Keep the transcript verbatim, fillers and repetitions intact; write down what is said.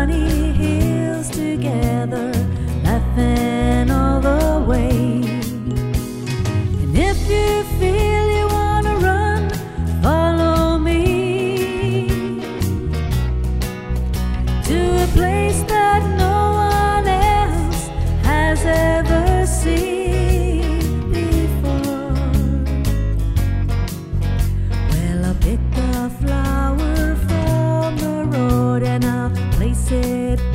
sunny hills together, laughing all the way. And if you feel you wanna run, follow me to a place that no one else has ever seen before. Well, I'll pick a flower from the road and I'll place it